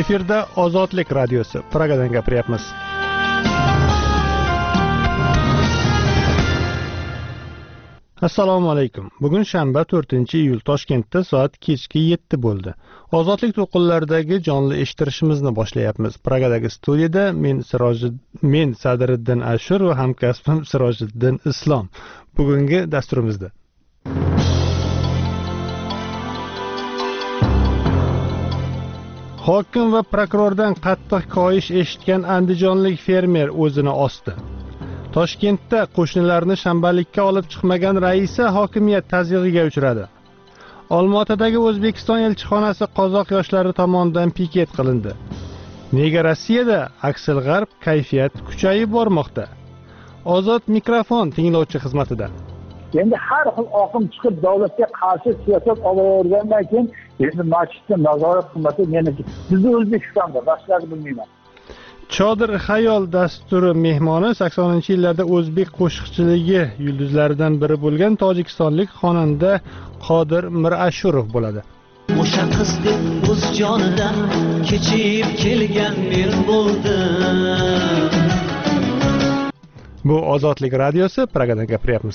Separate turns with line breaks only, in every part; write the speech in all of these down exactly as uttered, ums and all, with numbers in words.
Efirda Ozodlik radiosi. Pragadan gapiryapmiz. Assalomu alaykum. Bugun shanba to'rtinchi iyul Toshkentda soat kechki yetti bo'ldi. Ozodlik to'lqinlaridagi jonli eshittirishimizni boshlayapmiz. Pragadagi studiyada men Sirojiddin men Sadriddin Ashur va hamkasbim Sirojiddin Islom. Bugungi dasturimizda hokim va prokurordan qattiq koyish eshitgan andijonlik fermer o'zini osdi. Toshkentda qo'shnilarni shanbalikka olib chiqmagan raisi hokimiyat tazyiqiga uchradi. Olmaotadagi O'zbekiston elchixonasi qozoq yoshlari tomonidan piket qilindi. Nega Rossiyada aksil g'arb kayfiyat kuchayib bormoqda? Ozod mikrofon tinglovchi xizmatida.
Endi har xil oqim chiqib davlatga qarshi siyosat olavergandan keyin endi masjidni nazorat qilmasa meniki bizni O'zbekistonda boshqalarni bilmayman. Chodir xayol dasturi mehmoni saksoninchi yillarda o'zbek qo'shiqchiligi yulduzlaridan biri bo'lgan tojikistonlik xonanda Qodir Mirashurov bo'ladi.
O'sha qiz deb o'z jonidan kechib kelgan men bo'ldim.
Bu Ozodlik radiosi, Pragadan gapiryapmiz.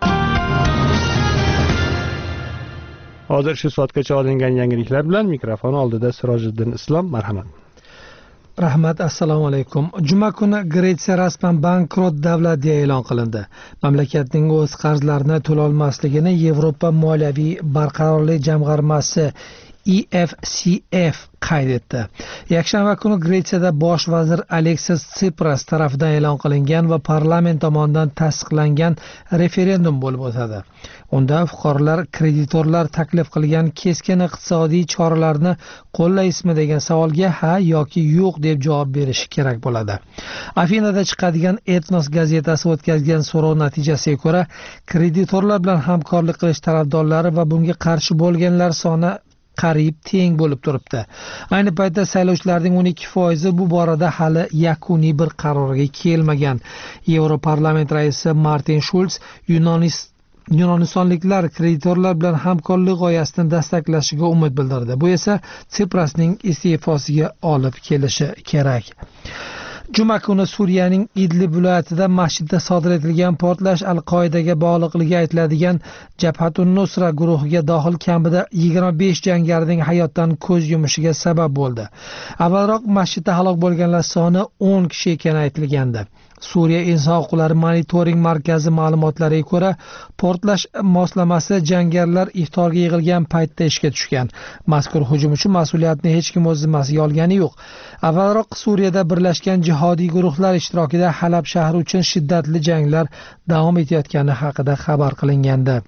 Hozir shu soatgacha olingan yangiliklar bilan mikrofon oldida Sirojiddin Islom, marhamat.
Rahmat, assalomu alaykum. Juma kuni Gretsiya rasman bankrot davlat deya e'lon qilindi. Mamlakatning o'z qarzlarini to'la olmasligini Yevropa moliyaviy barqarorlik jamg'armasi E F C F qayd etdi. Yakshanba kuni Gretsiyada bosh vazir Aleksis Tsipras tomonidan e'lon qilingan va parlament tomonidan tasdiqlangan referendum bo'lib o'tadi. Unda fuqarolar kreditorlar taklif qilgan keskin iqtisodiy choralarni qo'llaysizmi degan savolga ha yoki yo'q deb javob berishi kerak bo'ladi. Afinada chiqadigan Etnos gazetasi o'tkazgan so'rov natijasiga ko'ra, kreditorlar bilan hamkorlik qilish tarafdorlari va bunga qarshi bo'lganlar soni qariyb teng bo'lib turibdi. Ayni paytda saylovchilarning o'n ikki foizi bu borada hali yakuniy bir qarorga kelmagan. Yevroparlament raisi Martin Schulz Yunoniston Yunonistonliklar kreditorlar bilan hamkorlik g'oyasini dastaklashiga umid bildirdi. Bu esa Tsiprasning iste'fosiga olib kelishi kerak. Juma kuni Suriyaning Idlib viloyatida masjidda sodir etilgan portlash Al-Qoidaga bog'liqligi aytiladigan Jabhatun Nusra guruhiga dohil kamida yigirma besh jangarining hayotdan ko'z yumishiga sabab bo'ldi. Avvalroq masjidda halok bo'lganlar soni o'n kishi ekani aytilgandi. Suriya inson huquqlari monitoring markazi ma'lumotlariga ko'ra, portlash moslamasi jangarilar iftorga yig'ilgan paytda ishga tushgan. Mazkur hujum uchun mas'uliyatni hech kim o'z zimmasiga olgani yo'q. Avvalroq Suriyada birlashgan jihodiy guruhlar ishtirokida Halab shahri uchun shiddatli janglar davom etayotgani haqida xabar qilingandi.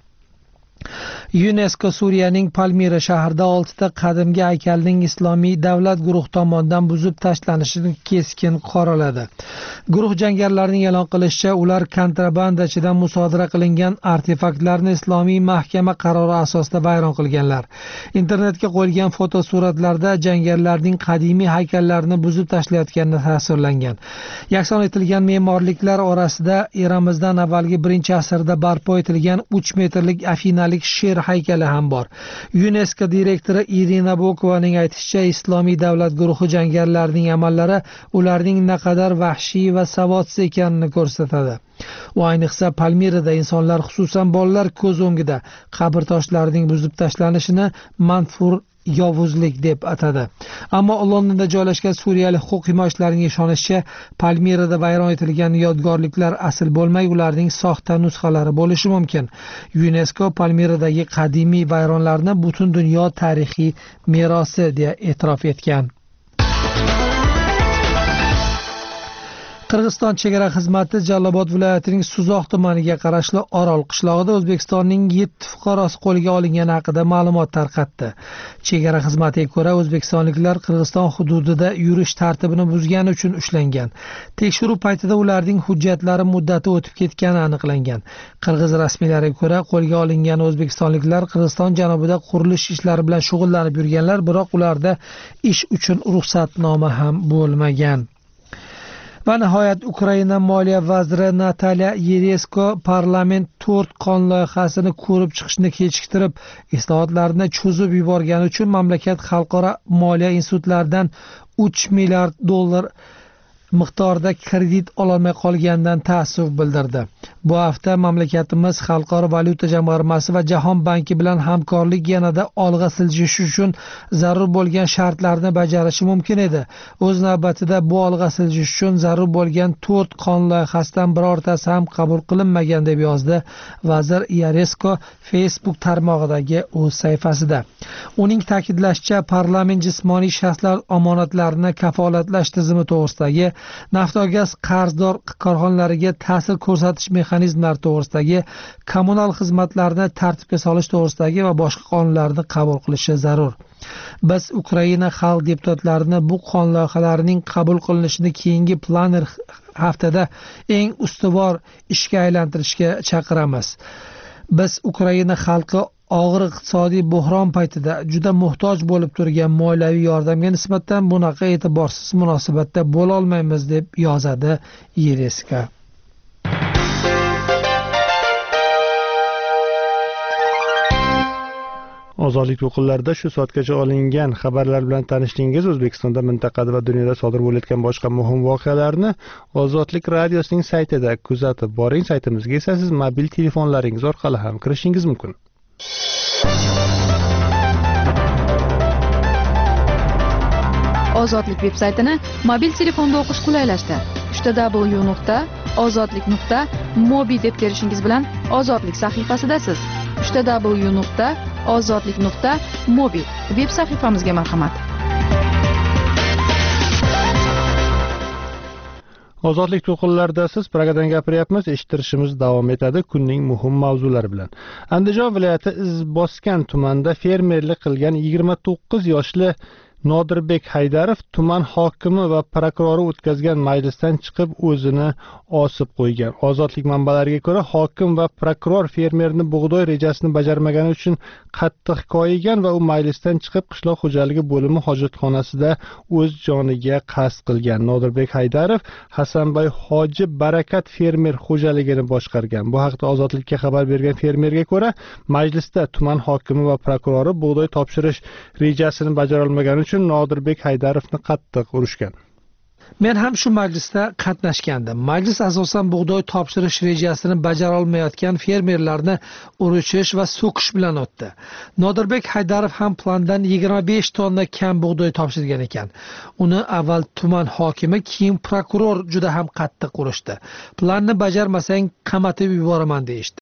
UNESCO Suriyaning Palmira shahrida oltita qadimgi haykalning islomiy davlat guruhi tomonidan buzib tashlanishini keskin qoraladi. Guruh jangarilarning e'lon qilishicha, ular kontrabandachidan musodara qilingan artefaktlarni islomiy mahkama qarori asosida vayron qilganlar. Internetga qo'yilgan fotosuratlarda jangarilarning qadimiy haykallarini buzib tashlayotgani tasvirlangan. Yakson etilgan me'morliklar orasida Eramizdan avvalgi birinchi asrda barpo etilgan uch metrlik afinalik sher haykali ham bor. UNESCO direktori Irina Bokovaning aytishicha, islomiy davlat guruhi jangarilarining amallari ularning naqadar vahshiy va savodsiz ekanini ko'rsatadi. U ayniqsa Palmirada insonlar, xususan bolalar ko'z o'ngida qabr toshlarining buzib tashlanishini manfur yovuzlik deb atadi. Ammo Londonda joylashgan suriyalik huquq himoyachilarining ishonishicha, Palmirada vayron etilgan yodgorliklar asl bo'lmay, ularning soxta nusxalari bo'lishi mumkin. UNESCO Palmiradagi qadimiy vayronlarni butun dunyo tarixiy merosi deya e'tirof etgan. Qirg'iziston chegara xizmati Jalolobod viloyatining Suzoq tumaniga qarashli Orol qishlog'ida O'zbekistonning yetti fuqarosi qo'lga olingani haqida ma'lumot tarqatdi. Chegara xizmatiga ko'ra, o'zbekistonliklar Qirg'iziston hududida yurish tartibini buzgani uchun ushlangan. Tekshiruv paytida ularning hujjatlari muddati o'tib ketgani aniqlangan. Qirg'iz rasmiylariga ko'ra, qo'lga olingan o'zbekistonliklar Qirg'iziston janubida qurilish ishlari bilan shug'ullanib yurganlar, biroq ularda ish uchun ruxsatnoma ham bo'lmagan. Va nihoyat Ukraina moliya vaziri Natalya Yeresko parlament to'rt qonun loyihasini ko'rib chiqishni kechiktirib, islohotlarni cho'zib yuborgani uchun mamlakat xalqaro moliya institutlaridan uch milliard dollar miqdorda kredit ololmay qolganidan ta'assuf bildirdi. Bu hafta mamlakatimiz Xalqaro valyuta jamg'armasi va Jahon banki bilan hamkorlik yanada olg'a siljish uchun zarur bo'lgan shartlarni bajarishi mumkin edi. O'z navbatida bu olg'a siljish uchun zarur bo'lgan to'rt qonun loyihasidan birortasi ham qabul qilinmagan deb yozdi vazir Yaresko Facebook tarmog'idagi o'z sahifasida. Uning ta'kidlashicha, parlament jismoniy shaxslar omonatlarini kafolatlash tizimi to'g'risidagi, Naftogaz qarzdor korxonalariga ta'sir ko'rsatish mexanizmlari to'g'risidagi, kommunal xizmatlarni tartibga solish to'g'risidagi va boshqa qonunlarni qabul qilishi zarur. Biz Ukraina xalq deputatlarini bu qonun loyihalarining qabul qilinishini keyingi plenar haftada eng ustuvor ishga aylantirishga chaqiramiz. Biz Ukraina xalqi og'ir iqtisodiy buhron paytida juda muhtoj bo'lib turgan moliyaviy yordamga nisbatan bunaqa e'tiborsiz munosabatda bo'la olmaymiz deb yozadi Yereska.
Ozodlik to'lqinlarida shu soatgacha olingan xabarlar bilan tanishdingiz. O'zbekistonda, mintaqada va dunyoda sodir bo'layotgan boshqa muhim voqealarni Ozodlik radiosining saytida kuzatib boring. Saytimizga esa siz mobil telefonlaringiz orqali ham kirishingiz mumkin.
Ozodlik veb-saytini mobil telefonda o'qish qulaylashdi. w w w nuqta ozodlik nuqta mobi deb terishingiz bilan Ozodlik sahifasidasiz. w w w nuqta ozodlik nuqta mobi veb sahifamizga marhamat.
Ozodlik to'lqinlarida siz Pragadan gapiryapmiz. Eshittirishimiz davom etadi kunning muhim mavzulari bilan. Andijon viloyati Izboskan tumanida fermerlik qilgan yigirma to'qqiz yoshli Nodirbek Haydarov tuman hokimi va prokurori o'tkazgan majlisdan chiqib o'zini osib qo'ygan. Ozodlik manbalariga ko'ra, hokim va prokuror fermerni bug'doy rejasini bajarmagani uchun qattiq koyigan va u majlisdan chiqib qishloq xo'jaligi bo'limi hojatxonasida o'z joniga qasd qilgan. Nodirbek Haydarov Hasanboy Hoji Barakat fermer xo'jaligini boshqargan. Bu haqda Ozodlikka xabar bergan fermerga ko'ra, majlisda tuman hokimi va prokurori bug'doy topshirish rejasini bajara olmagani uchun Nodirbek Haydarovni qattiq urishgan.
Men ham shu majlisda qatnashgandim. Majlis asosan bug'doy topshirish rejasini bajara olmayotgan fermerlarni urishish va so'kish bilan o'tdi. Nodirbek Haydarov ham plandan yigirma besh tonna kam bug'doy topshirgan ekan. Uni avval tuman hokimi, keyin prokuror juda ham qattiq urishdi. Planni bajarmasang qamatib yuboraman deyishdi.